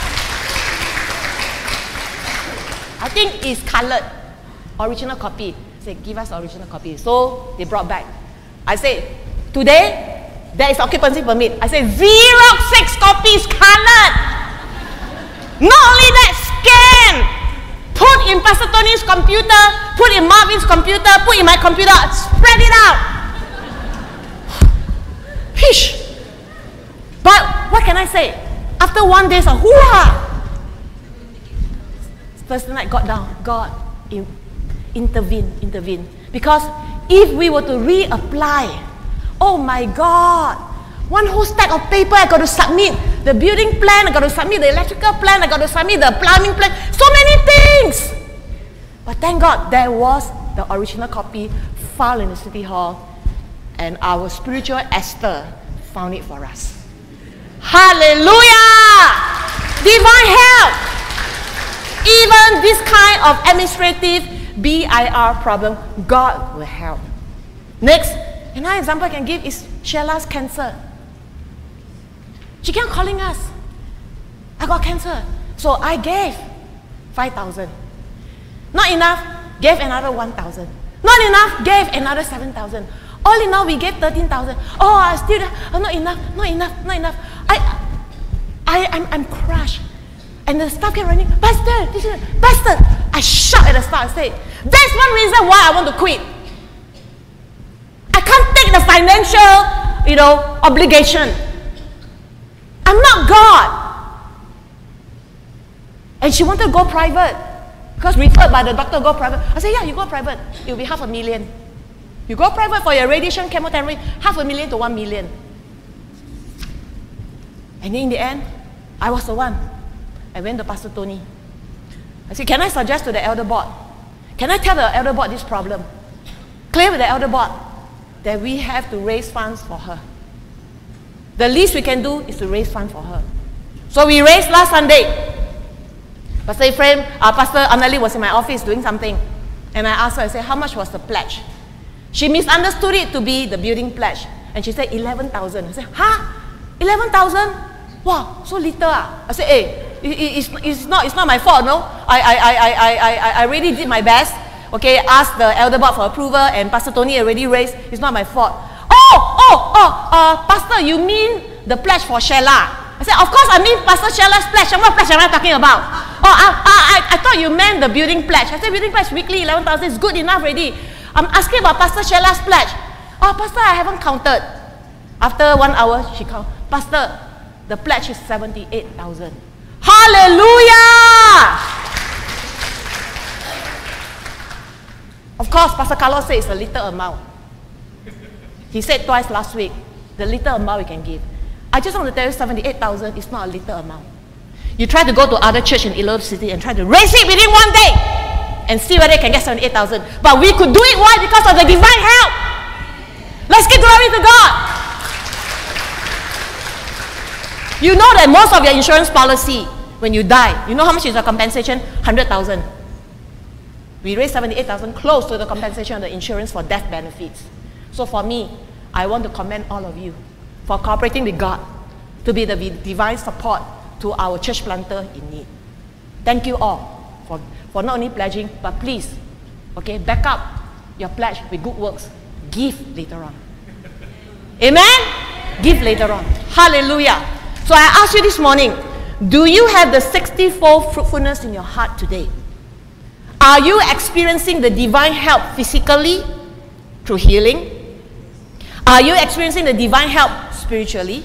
I think it's colored. Original copy. I said, give us the original copy. So they brought back. I said, today, there is occupancy permit. I said, Xerox 6 copies colored. Not only that, scan. Put in Pastor Tony's computer, put in Marvin's computer, put in my computer, spread it out. Fish. But what can I say? After one day, so hoo-ha! Thursday night, got down. God intervene. Because if we were to reapply, oh my God, one whole stack of paper I got to submit. The building plan, I got to submit the electrical plan, I got to submit the plumbing plan. So many things. But thank God there was the original copy filed in the City Hall, and our spiritual Esther found it for us. Hallelujah! Divine help. even this kind of administrative BIR problem, God will help. Next, another example I can give is Sheila's cancer. She kept calling us. I got cancer. So I gave 5,000. Not enough, gave another 1,000. Not enough, gave another 7,000. All in all, we gave 13,000. Oh, I still, not enough. I'm crushed. And the staff kept running, Pastor. I shout at the staff and said, that's one reason why I want to quit. I can't take the financial, obligation. I'm not God. And she wanted to go private. Because referred by the doctor, go private. I said, yeah, you go private. It will be $500,000. You go private for your radiation chemotherapy, $500,000 to $1 million. And then in the end, I was the one. I went to Pastor Tony. I said, can I suggest to the elder board? Can I tell the elder board this problem? Clear with the elder board that we have to raise funds for her. The least we can do is to raise funds for her. So we raised last Sunday. Pastor Ephraim, Pastor Anali was in my office doing something. And I asked her, I said, how much was the pledge? She misunderstood it to be the building pledge. And she said, 11,000. I said, huh? 11,000? Wow, so little. I said, hey, it's not my fault, no? I really did my best. Okay, asked the elder board for approval, and Pastor Tony already raised. It's not my fault. Pastor, you mean the pledge for Sheila? I said, of course I mean Pastor Sheila's pledge. What pledge am I talking about? I thought you meant the building pledge. I said, building pledge weekly, 11,000 is good enough already. I'm asking about Pastor Sheila's pledge. Oh, Pastor, I haven't counted. After 1 hour, she counted. Pastor, the pledge is 78,000. Hallelujah! Of course, Pastor Carlos said it's a little amount. He said twice last week, the little amount we can give. I just want to tell you, 78,000 is not a little amount. You try to go to other church in Ilot City and try to raise it within 1 day and see whether they can get 78,000. But we could do it. Why? Because of the divine help. Let's give glory to God. You know that most of your insurance policy, when you die, you know how much is the compensation? 100,000. We raised 78,000, close to the compensation of the insurance for death benefits. So for me, I want to commend all of you for cooperating with God to be the divine support to our church planter in need. Thank you all for not only pledging, but please, okay, back up your pledge with good works. Give later on. Amen? Give later on. Hallelujah. So I ask you this morning, do you have the 60-fold fruitfulness in your heart today? Are you experiencing the divine help physically through healing? Are you experiencing the divine help spiritually?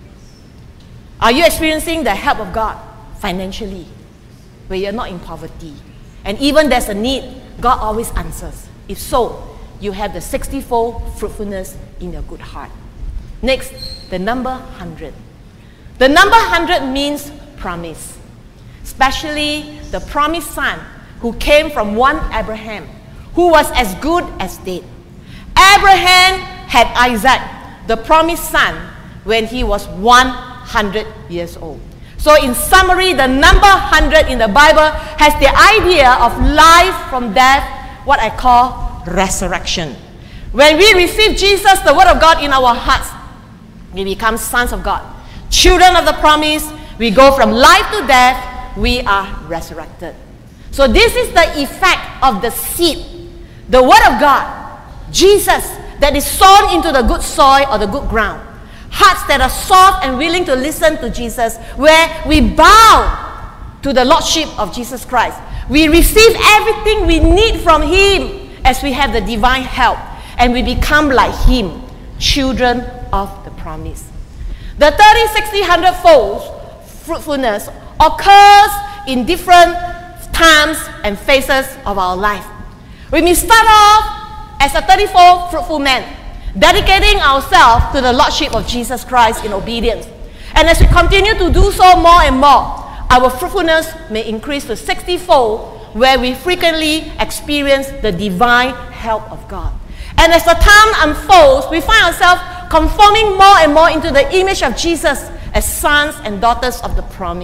Are you experiencing the help of God financially, where you're not in poverty? And even there's a need, God always answers. If so, you have the 60-fold fruitfulness in your good heart. Next, the number 100. The number 100 means promise, especially the promised son who came from one Abraham, who was as good as dead. Abraham had Isaac, the promised son, when he was 100 years old. So in summary, the number 100 in the Bible has the idea of life from death, what I call resurrection. When we receive Jesus, the Word of God, in our hearts, we become sons of God, children of the promise. We go from life to death, we are resurrected. So this is the effect of the seed, the Word of God, Jesus, that is sown into the good soil or the good ground. Hearts that are soft and willing to listen to Jesus, where we bow to the Lordship of Jesus Christ. We receive everything we need from Him as we have the divine help, and we become like Him, children of the promise. The 30, 60, 100-fold fruitfulness occurs in different times and phases of our life. We may start off as a 34 fruitful man, dedicating ourselves to the Lordship of Jesus Christ in obedience. And as we continue to do so more and more, our fruitfulness may increase to 60-fold, where we frequently experience the divine help of God. And as the time unfolds, we find ourselves conforming more and more into the image of Jesus as sons and daughters of the promise.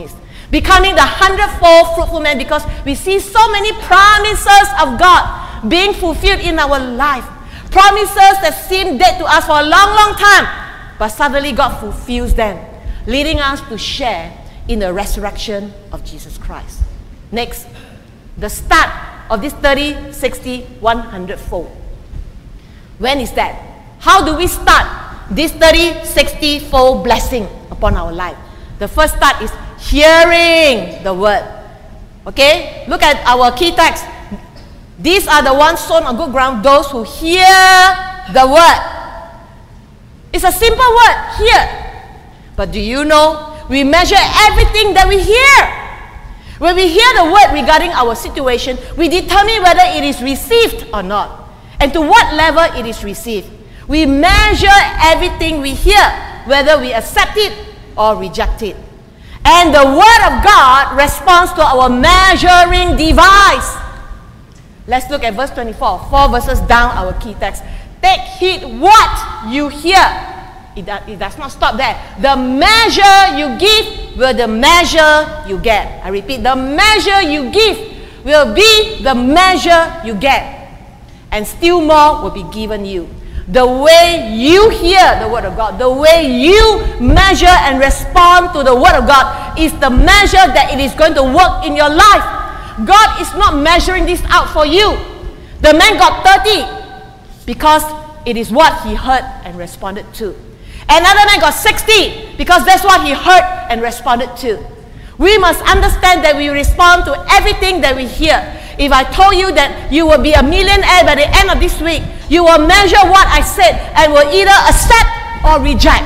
becoming the 100-fold fruitful man, because we see so many promises of God being fulfilled in our life. Promises that seem dead to us for a long, long time, but suddenly God fulfills them, leading us to share in the resurrection of Jesus Christ. Next, the start of this 30, 60, 100-fold. When is that? How do we start this 30, 60-fold blessing upon our life? The first start is hearing the word. Okay? Look at our key text. These are the ones sown on good ground, those who hear the word. It's a simple word, hear. But do you know, we measure everything that we hear. When we hear the word regarding our situation, we determine whether it is received or not, and to what level it is received. We measure everything we hear, whether we accept it or reject it. And the word of God responds to our measuring device. Let's look at verse 24, 4 verses down our key text. Take heed what you hear. It does not stop there. The measure you give will the measure you get. I repeat, the measure you give will be the measure you get. And still more will be given you. The way you hear the word of God, the way you measure and respond to the word of God is the measure that it is going to work in your life. God is not measuring this out for you. The man got 30 because it is what he heard and responded to. Another man got 60 because that's what he heard and responded to. We must understand that we respond to everything that we hear. If I told you that you will be a millionaire by the end of this week, you will measure what I said and will either accept or reject.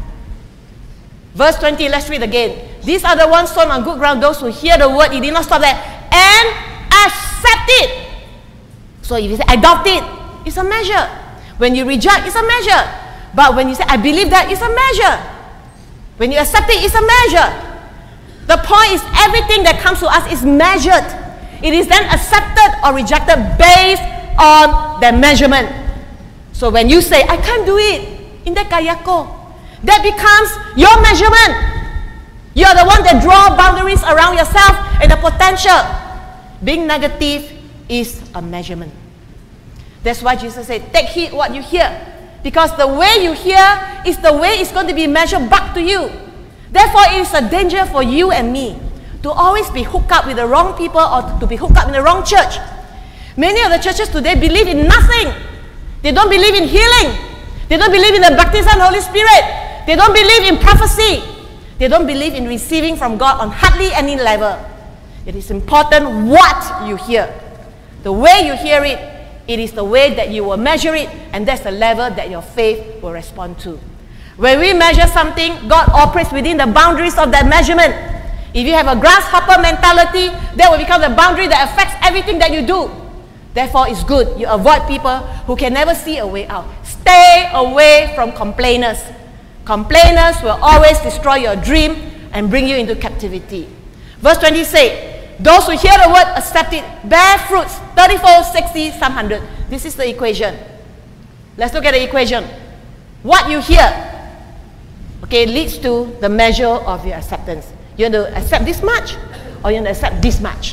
Verse 20, let's read again. These are the ones sown on good ground, those who hear the word, he did not stop there, and accept it. So if you say, I doubt it, it's a measure. When you reject, it's a measure. But when you say, I believe that, it's a measure. When you accept it, it's a measure. The point is, everything that comes to us is measured. It is then accepted or rejected based on the measurement. So when you say, I can't do it, hindi kaya ko, that becomes your measurement. You are the one that draw boundaries around yourself and the potential. Being negative is a measurement. That's why Jesus said, take heed what you hear. Because the way you hear is the way it's going to be measured back to you. Therefore, it is a danger for you and me to always be hooked up with the wrong people or to be hooked up in the wrong church. Many of the churches today believe in nothing. They don't believe in healing. They don't believe in the baptism of the Holy Spirit. They don't believe in prophecy. They don't believe in receiving from God on hardly any level. It is important what you hear. The way you hear it, it is the way that you will measure it, and that's the level that your faith will respond to. When we measure something, God operates within the boundaries of that measurement. If you have a grasshopper mentality, that will become the boundary that affects everything that you do. Therefore, it's good you avoid people who can never see a way out. Stay away from complainers. Complainers will always destroy your dream and bring you into captivity. Verse 20 says, those who hear the word accept it, bear fruits, 30-fold, 60, some 100. This is the equation. Let's look at the equation. What you hear, okay, leads to the measure of your acceptance. You want to accept this much, or you want to accept this much.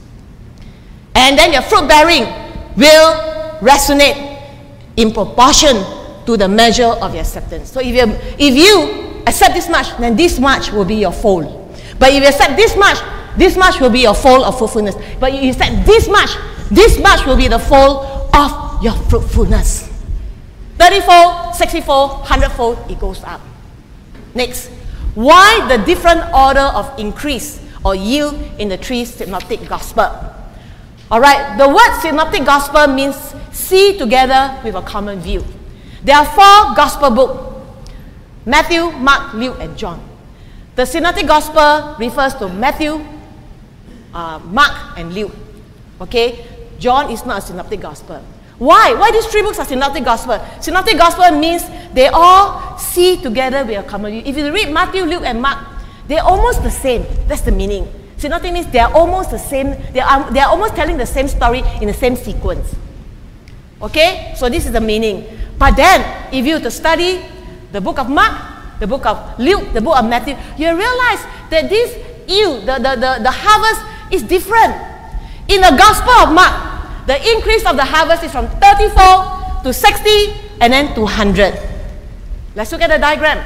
And then your fruit bearing will resonate in proportion to the measure of your acceptance. So if you accept this much, then this much will be your fold. But if you accept this much will be your fold of fruitfulness. But if you accept this much will be the fold of your fruitfulness. 30-fold, 60-fold, 100-fold, it goes up. Next, why the different order of increase or yield in the three synoptic gospel? Alright, the word synoptic gospel means see together with a common view. There are 4 gospel books: Matthew, Mark, Luke, and John. The synoptic gospel refers to Matthew, Mark, and Luke. Okay, John is not a synoptic gospel. Why? Why these 3 books are synoptic gospel? Synoptic gospel means they all see together with a common view. If you read Matthew, Luke, and Mark, they're almost the same. That's the meaning. Synoptic means they are almost the same. They are almost telling the same story in the same sequence. Okay, so this is the meaning. But then, if you to study the book of Mark, the book of Luke, the book of Matthew, you realize that these yield, the harvest is different. In the Gospel of Mark, the increase of the harvest is from 34 to 60 and then to 100. Let's look at the diagram.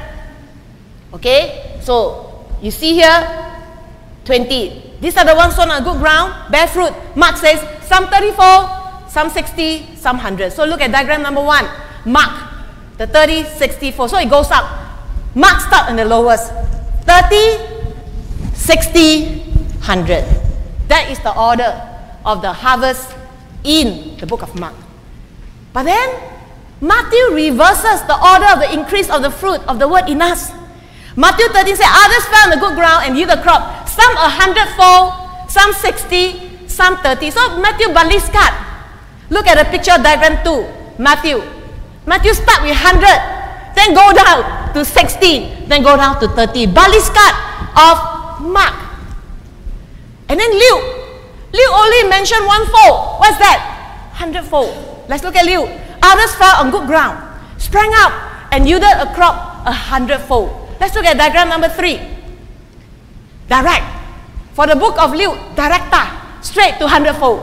Okay, so you see here 20. These are the ones sown on good ground, bear fruit. Mark says some 34, some 60, some 100. So look at diagram number 1. Mark, the 30, 64. So it goes up. Mark start in the lowest. 30, 60, 100. That is the order of the harvest in the book of Mark. But then Matthew reverses the order of the increase of the fruit of the word in us. Matthew 13 says, others fell on the good ground and yield a crop. Some 100-fold, some 60, some 30. So Matthew baliskat. Look at the picture diagram 2. Matthew start with 100, then go down to 60, then go down to 30. Baliskat of Mark. And then Luke only mentioned 1-fold. What's that? 100-fold. Let's look at Luke. Others fell on good ground, sprang up, and yielded a crop 100-fold. Let's look at diagram number 3. Direct. For the book of Luke, directa, straight to 100-fold.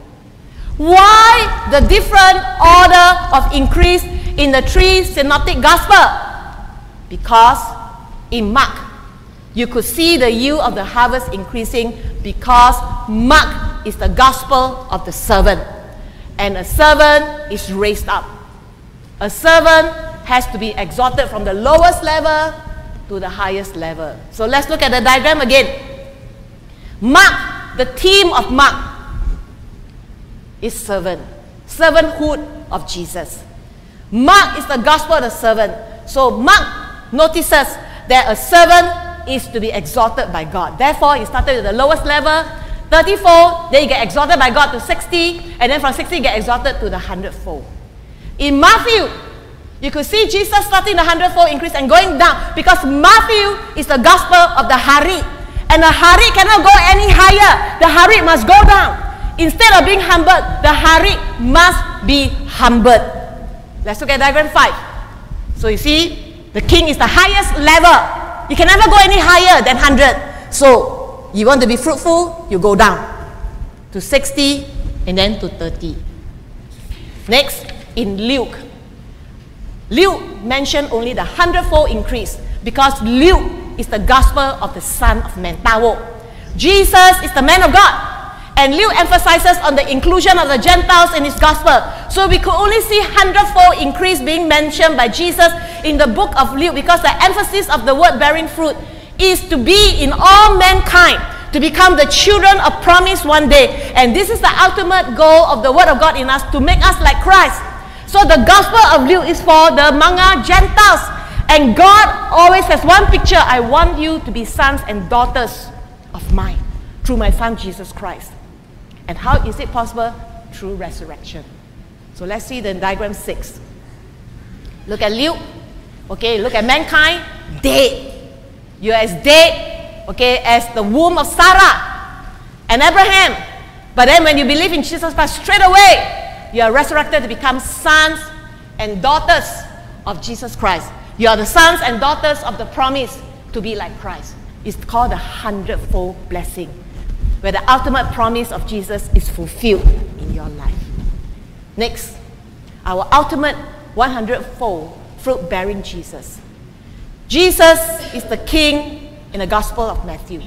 Why the different order of increase in the 3 synoptic gospel? Because in Mark, you could see the yield of the harvest increasing because Mark is the gospel of the servant. And a servant is raised up. A servant has to be exalted from the lowest level to the highest level. So let's look at the diagram again. Mark, the theme of Mark is servant. Servanthood of Jesus. Mark is the gospel of the servant. So Mark notices that a servant is to be exalted by God. Therefore, he started at the lowest level, 34, then you get exalted by God to 60, and then from 60 you get exalted to the 100-fold. In Matthew, you could see Jesus starting the 100-fold increase and going down because Matthew is the gospel of the Harit. And the Harit cannot go any higher. The Harit must go down. Instead of being humbled, the Harit must be humbled. Let's look at diagram 5. So you see, the king is the highest level. You can never go any higher than 100. So you want to be fruitful, you go down to 60 and then to 30. Next, in Luke mentioned only the 100-fold increase because Luke is the gospel of the Son of Man. Tawo. Jesus is the man of God. And Luke emphasizes on the inclusion of the Gentiles in his gospel. So we could only see 100-fold increase being mentioned by Jesus in the book of Luke because the emphasis of the word bearing fruit is to be in all mankind, to become the children of promise one day. And this is the ultimate goal of the word of God in us, to make us like Christ. So the gospel of Luke is for the Manga Gentiles. And God always has one picture. I want you to be sons and daughters of mine through my Son Jesus Christ. And how is it possible? Through resurrection. So let's see the diagram 6. Look at Luke. Okay, look at mankind. Dead. You're as dead, okay, as the womb of Sarah and Abraham. But then when you believe in Jesus Christ, straight away, you are resurrected to become sons and daughters of Jesus Christ. You are the sons and daughters of the promise to be like Christ. It's called the 100-fold blessing, where the ultimate promise of Jesus is fulfilled in your life. Next, our ultimate 100-fold fruit-bearing Jesus. Jesus is the king in the Gospel of Matthew.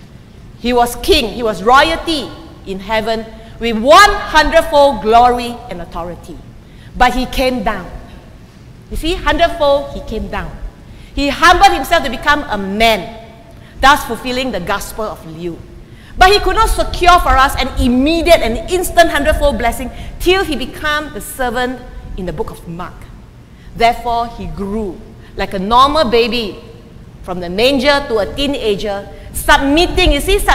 He was king, he was royalty in heaven with 100-fold glory and authority. But he came down. You see, 100-fold, he came down. He humbled himself to become a man, thus fulfilling the Gospel of Luke. But he could not secure for us an immediate and instant 100-fold blessing till he became the servant in the book of Mark. Therefore, he grew like a normal baby from the manger to a teenager, submitting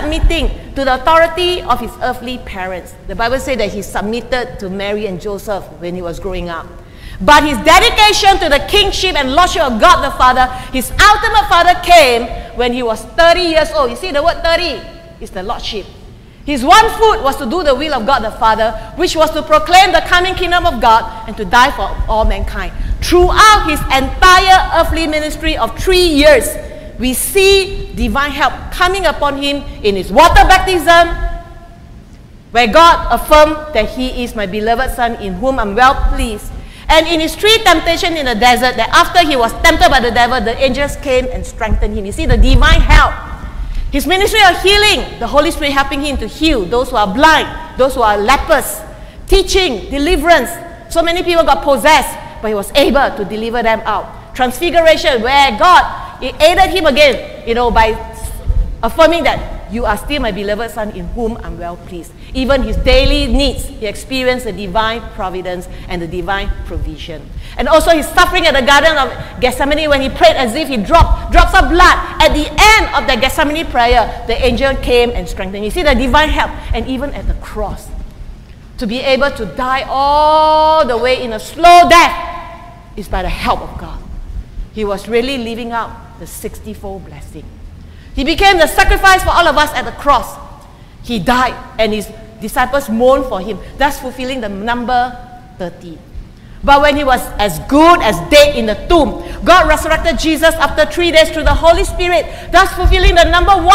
to the authority of his earthly parents. The Bible says that he submitted to Mary and Joseph when he was growing up. But his dedication to the kingship and lordship of God the Father, his ultimate father, came when he was 30 years old. You see the word 30 is the lordship. His one foot was to do the will of God the Father, which was to proclaim the coming kingdom of God and to die for all mankind. Throughout his entire earthly ministry of 3 years, we see divine help coming upon him in his water baptism, where God affirmed that he is my beloved son in whom I'm well pleased. And in his 3 temptations in the desert, that after he was tempted by the devil, the angels came and strengthened him. You see, the divine help. His ministry of healing, the Holy Spirit helping him to heal those who are blind, those who are lepers, teaching, deliverance. So many people got possessed, but he was able to deliver them out. Transfiguration, where God aided him again, by affirming that you are still my beloved son in whom I'm well pleased. Even his daily needs, he experienced the divine providence and the divine provision. And also his suffering at the Garden of Gethsemane, when he prayed as if he dropped drops of blood. At the end of the Gethsemane prayer, the angel came and strengthened. You see the divine help. And even at the cross, to be able to die all the way in a slow death is by the help of God. He was really living out the 60-fold blessing. He became the sacrifice for all of us at the cross. He died and his disciples mourned for him, thus fulfilling the number 30. But when he was as good as dead in the tomb, God resurrected Jesus after 3 days through the Holy Spirit, thus fulfilling the number 100.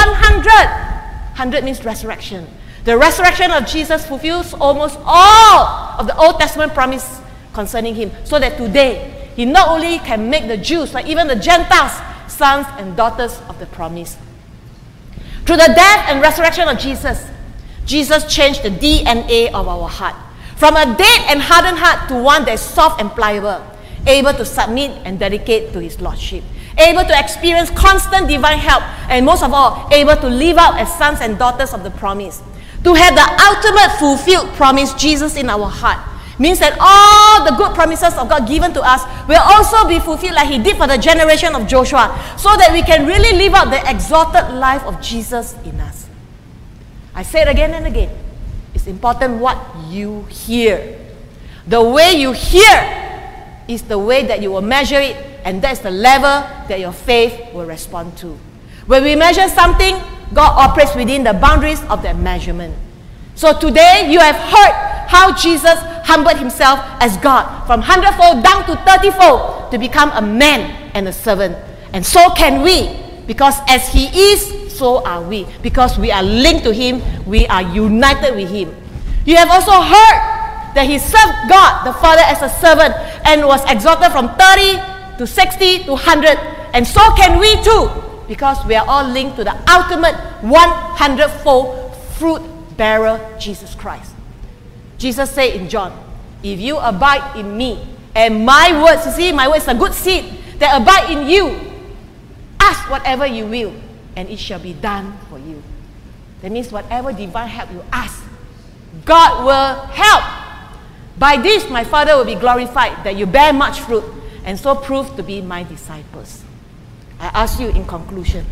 100 means resurrection. The resurrection of Jesus fulfills almost all of the Old Testament promise concerning him, so that today he not only can make the Jews, but even the Gentiles, sons and daughters of the promise. Through the death and resurrection of Jesus, Jesus changed the DNA of our heart. From a dead and hardened heart to one that is soft and pliable, able to submit and dedicate to his lordship, able to experience constant divine help, and most of all, able to live out as sons and daughters of the promise. To have the ultimate fulfilled promise, Jesus, in our heart, means that all the good promises of God given to us will also be fulfilled like he did for the generation of Joshua, so that we can really live out the exalted life of Jesus in us. I say it again and again. It's important what you hear. The way you hear is the way that you will measure it, and that's the level that your faith will respond to. When we measure something, God operates within the boundaries of that measurement. So today you have heard how Jesus humbled himself as God from 100-fold down to 30-fold to become a man and a servant. And so can we, because as he is, so are we. Because we are linked to him, we are united with him. You have also heard that he served God the Father as a servant and was exalted from 30 to 60 to 100. And so can we too, because we are all linked to the ultimate 100-fold fruit bearer, Jesus Christ. Jesus said in John, if you abide in me and my words, you see, my words are good seed that abide in you, ask whatever you will and it shall be done for you. That means whatever divine help you ask, God will help. By this my Father will be glorified, that you bear much fruit and so prove to be my disciples. I ask you in conclusion,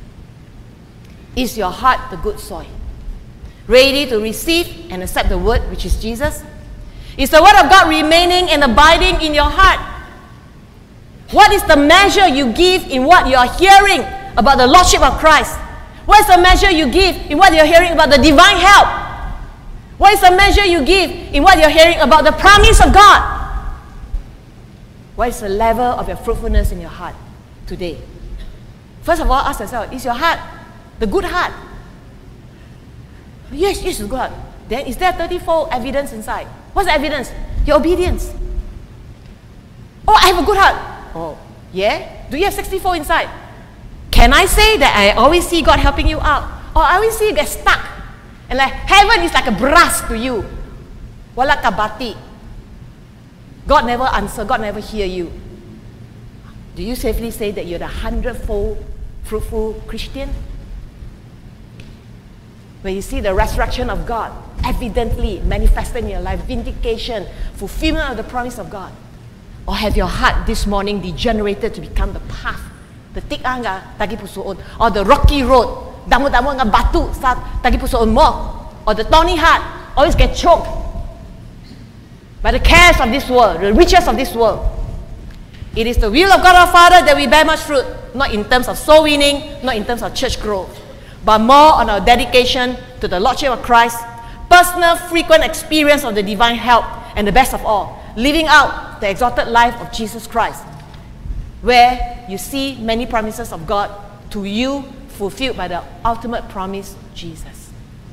is your heart the good soil, ready to receive and accept the word, which is Jesus? Is the word of God remaining and abiding in your heart? What is the measure you give in what you are hearing about the Lordship of Christ? What is the measure you give in what you're hearing about the divine help? What is the measure you give in what you're hearing about the promise of God? What is the level of your fruitfulness in your heart today? First of all, ask yourself, is your heart the good heart? Yes, it's good heart. Then is there 30-fold evidence inside? What's the evidence? Your obedience. Oh, I have a good heart. Oh, yeah? Do you have 60-fold inside? Can I say that I always see God helping you out? Or I always see you get stuck? And like heaven is like a brass to you. Wala kabati. God never answer, God never hear you. Do you safely say that you're the 100-fold fruitful Christian? When you see the resurrection of God evidently manifested in your life, vindication, fulfillment of the promise of God? Or have your heart this morning degenerated to become the path, the tik nga tagi pusoon, or the rocky road, damo-damo nga batu sa tagi pusoon mo, or the thorny heart, always get choked by the cares of this world, the riches of this world? It is the will of God our Father that we bear much fruit, not in terms of soul winning, not in terms of church growth, but more on our dedication to the Lordship of Christ, personal, frequent experience of the divine help, and the best of all, living out the exalted life of Jesus Christ, where you see many promises of God to you fulfilled by the ultimate promise, Jesus.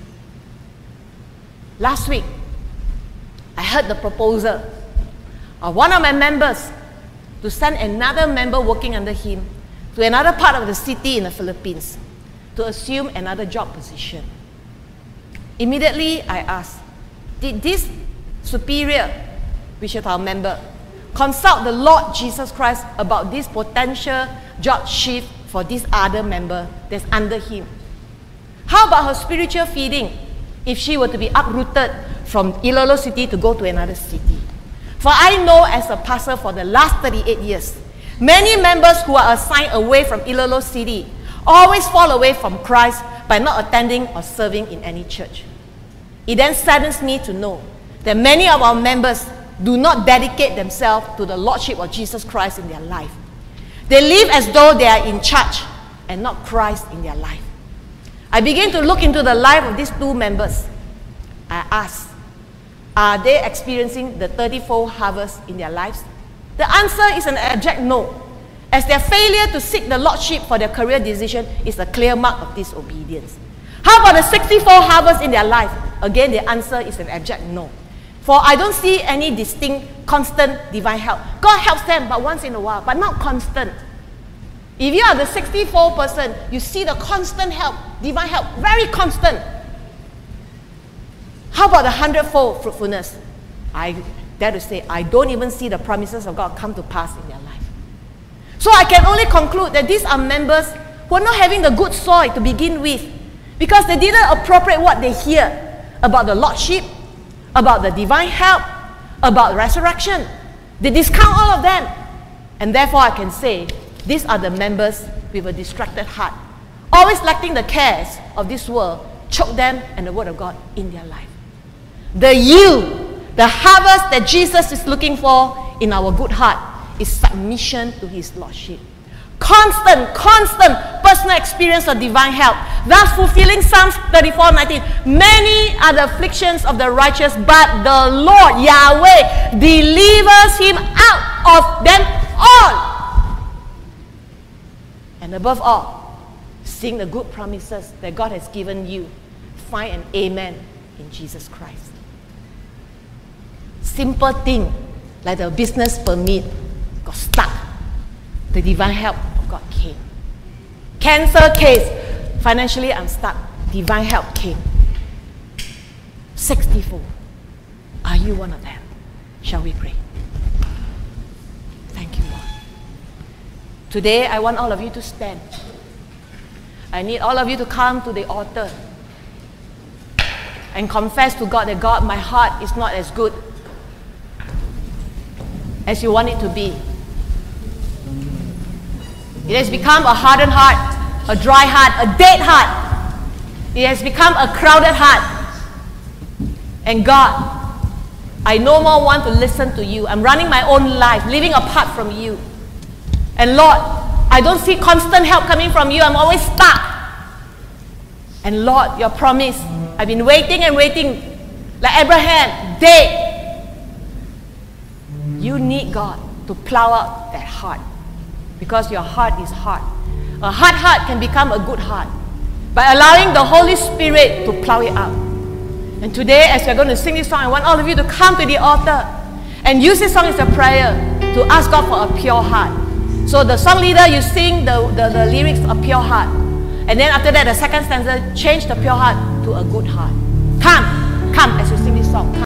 Last week, I heard the proposal of one of my members to send another member working under him to another part of the city in the Philippines to assume another job position. Immediately, I asked, did this superior, which is our member, consult the Lord Jesus Christ about this potential job shift for this other member that's under him? How about her spiritual feeding if she were to be uprooted from Iloilo City to go to another city? For I know as a pastor for the last 38 years, many members who are assigned away from Iloilo City always fall away from Christ by not attending or serving in any church. It then saddens me to know that many of our members do not dedicate themselves to the Lordship of Jesus Christ in their life. They live as though they are in charge and not Christ in their life. I begin to look into the life of these two members. I ask, are they experiencing the 30-fold harvest in their lives? The answer is an abject no, as their failure to seek the Lordship for their career decision is a clear mark of disobedience. How about the 60-fold harvest in their life? Again, the answer is an abject no. For I don't see any distinct, constant divine help. God helps them, but once in a while, but not constant. If you are the 60-fold person, you see the constant help, divine help, very constant. How about the 100-fold fruitfulness? I dare to say, I don't even see the promises of God come to pass in their life. So I can only conclude that these are members who are not having the good soil to begin with, because they didn't appropriate what they hear about the Lordship, about the divine help, about resurrection. They discount all of them. And therefore I can say, these are the members with a distracted heart, always letting the cares of this world choke them and the Word of God in their life. The yield, the harvest that Jesus is looking for in our good heart is submission to His Lordship. Constant personal experience of divine help, thus fulfilling Psalms 34:19. Many are the afflictions of the righteous, but the Lord, Yahweh, delivers him out of them all. And above all, sing the good promises that God has given you. Find an amen in Jesus Christ. Simple thing like the business permit got stuck. The divine help of God came. Cancer case, financially I'm stuck. Divine help came. 60-fold. Are you one of them? Shall we pray? Thank you, Lord. Today I want all of you to stand. I need all of you to come to the altar and confess to God that, God, my heart is not as good as you want it to be. It has become a hardened heart, a dry heart, a dead heart. It has become a crowded heart. And God, I no more want to listen to you. I'm running my own life, living apart from you. And Lord, I don't see constant help coming from you. I'm always stuck. And Lord, your promise, I've been waiting and waiting, like Abraham, dead. You need God to plow out that heart, because your heart is hard. A hard heart can become a good heart by allowing the Holy Spirit to plow it out. And today, as we're going to sing this song, I want all of you to come to the altar and use this song as a prayer to ask God for a pure heart. So the song leader, you sing the lyrics, a pure heart. And then after that, the second stanza, change the pure heart to a good heart. Come as you sing this song. Come.